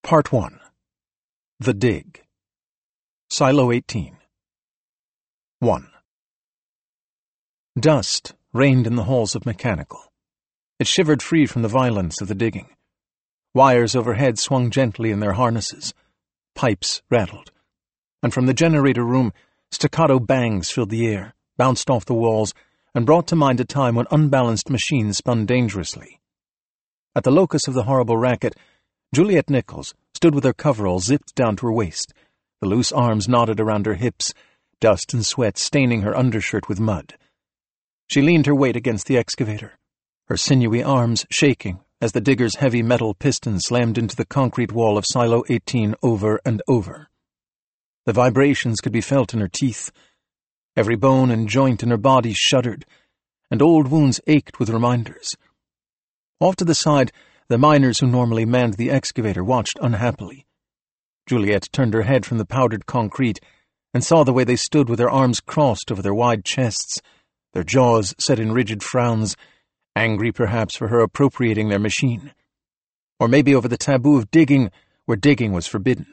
Part 1. The Dig. Silo 18. 1. Dust reigned in the halls of mechanical. It shivered free from the violence of the digging. Wires overhead swung gently in their harnesses. Pipes rattled. And from the generator room, staccato bangs filled the air, bounced off the walls, and brought to mind a time when unbalanced machines spun dangerously. At the locus of the horrible racket, Juliet Nichols stood with her coverall zipped down to her waist, the loose arms knotted around her hips, dust and sweat staining her undershirt with mud. She leaned her weight against the excavator, her sinewy arms shaking as the digger's heavy metal piston slammed into the concrete wall of Silo 18 over and over. The vibrations could be felt in her teeth. Every bone and joint in her body shuddered, and old wounds ached with reminders. Off to the side, the miners who normally manned the excavator watched unhappily. Juliet turned her head from the powdered concrete and saw the way they stood with their arms crossed over their wide chests, their jaws set in rigid frowns, angry perhaps for her appropriating their machine. Or maybe over the taboo of digging where digging was forbidden.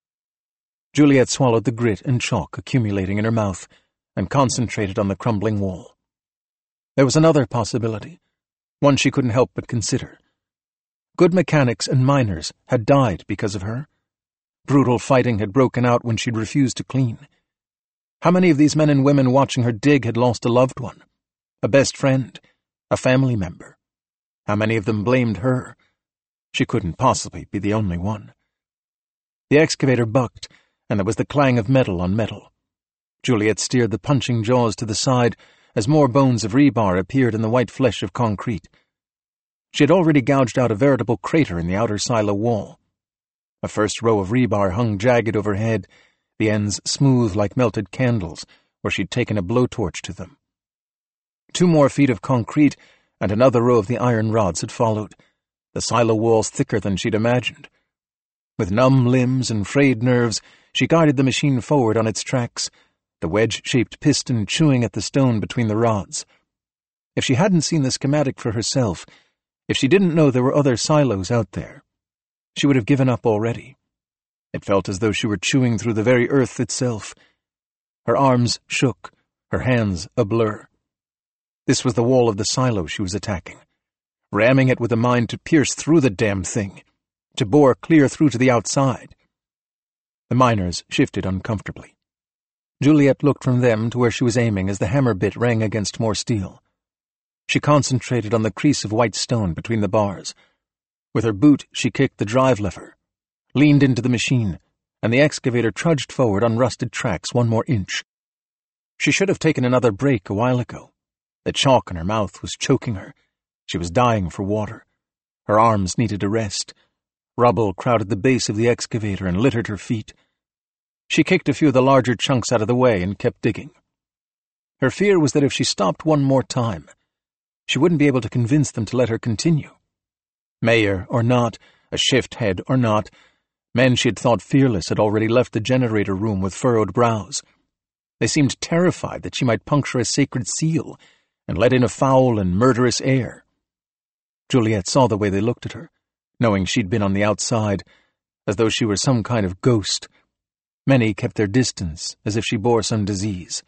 Juliet swallowed the grit and chalk accumulating in her mouth and concentrated on the crumbling wall. There was another possibility, one she couldn't help but consider. Good mechanics and miners had died because of her. Brutal fighting had broken out when she'd refused to clean. How many of these men and women watching her dig had lost a loved one, a best friend, a family member? How many of them blamed her? She couldn't possibly be the only one. The excavator bucked, and there was the clang of metal on metal. Juliet steered the punching jaws to the side as more bones of rebar appeared in the white flesh of concrete. She had already gouged out a veritable crater in the outer silo wall. A first row of rebar hung jagged overhead, the ends smooth like melted candles, where she'd taken a blowtorch to them. 2 more feet of concrete, and another row of the iron rods had followed, the silo walls thicker than she'd imagined. With numb limbs and frayed nerves, she guided the machine forward on its tracks, the wedge-shaped piston chewing at the stone between the rods. If she hadn't seen the schematic for herself, if she didn't know there were other silos out there, she would have given up already. It felt as though she were chewing through the very earth itself. Her arms shook, her hands a blur. This was the wall of the silo she was attacking, ramming it with a mind to pierce through the damn thing, to bore clear through to the outside. The miners shifted uncomfortably. Juliet looked from them to where she was aiming as the hammer bit rang against more steel. She concentrated on the crease of white stone between the bars. With her boot, she kicked the drive lever, leaned into the machine, and the excavator trudged forward on rusted tracks 1 more inch. She should have taken another break a while ago. The chalk in her mouth was choking her. She was dying for water. Her arms needed a rest. Rubble crowded the base of the excavator and littered her feet. She kicked a few of the larger chunks out of the way and kept digging. Her fear was that if she stopped 1 more time, she wouldn't be able to convince them to let her continue. Mayor or not, a shift head or not, men she had thought fearless had already left the generator room with furrowed brows. They seemed terrified that she might puncture a sacred seal and let in a foul and murderous air. Juliet saw the way they looked at her, knowing she'd been on the outside, as though she were some kind of ghost. Many kept their distance, as if she bore some disease.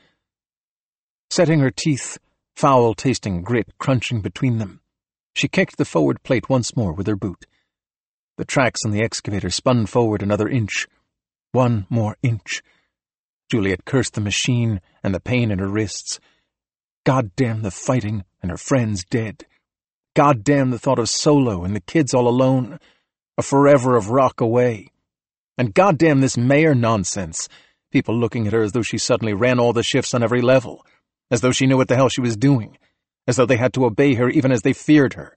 Setting her teeth, foul-tasting grit crunching between them, she kicked the forward plate once more with her boot. The tracks on the excavator spun forward another inch. 1 more inch. Juliet cursed the machine and the pain in her wrists. God damn the fighting and her friends dead. God damn the thought of Solo and the kids all alone, a forever of rock away. And God damn this mayor nonsense, people looking at her as though she suddenly ran all the shifts on every level, as though she knew what the hell she was doing, as though they had to obey her even as they feared her.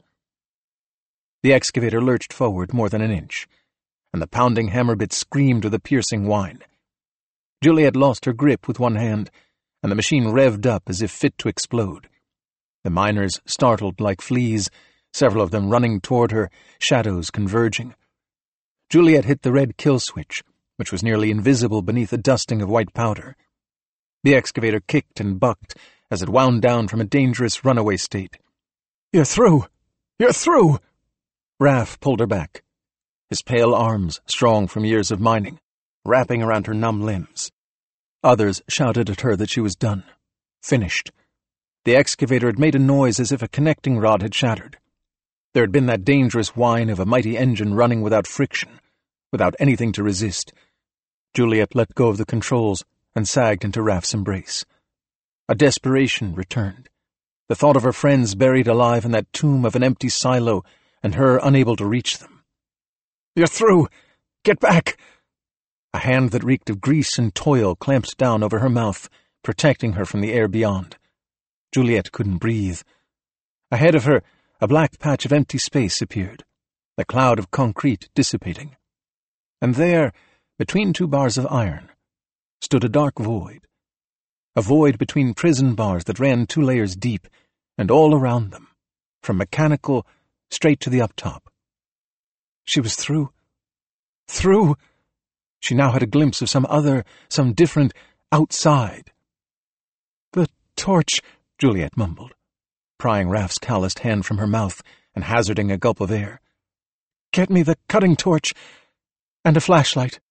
The excavator lurched forward more than 1 inch, and the pounding hammer bit screamed with a piercing whine. Juliet lost her grip with 1 hand, and the machine revved up as if fit to explode. The miners startled like fleas, several of them running toward her, shadows converging. Juliet hit the red kill switch, which was nearly invisible beneath a dusting of white powder. The excavator kicked and bucked as it wound down from a dangerous runaway state. "You're through! You're through!" Raff pulled her back. his pale arms, strong from years of mining, wrapping around her numb limbs. Others shouted at her that she was done, finished. The excavator had made a noise as if a connecting rod had shattered. There had been that dangerous whine of a mighty engine running without friction, without anything to resist. Juliet let go of the controls and sagged into Raph's embrace. A desperation returned. The thought of her friends buried alive in that tomb of an empty silo and her unable to reach them. "You're through! Get back!" A hand that reeked of grease and toil clamped down over her mouth, protecting her from the air beyond. Juliet couldn't breathe. Ahead of her, a black patch of empty space appeared, the cloud of concrete dissipating. And there, between two bars of iron, stood a dark void. A void between prison bars that ran 2 layers deep, and all around them, from mechanical straight to the uptop. She was through. Through! She now had a glimpse of some different outside. "The torch," Juliet mumbled, prying Raph's calloused hand from her mouth and hazarding a gulp of air. "Get me the cutting torch and a flashlight."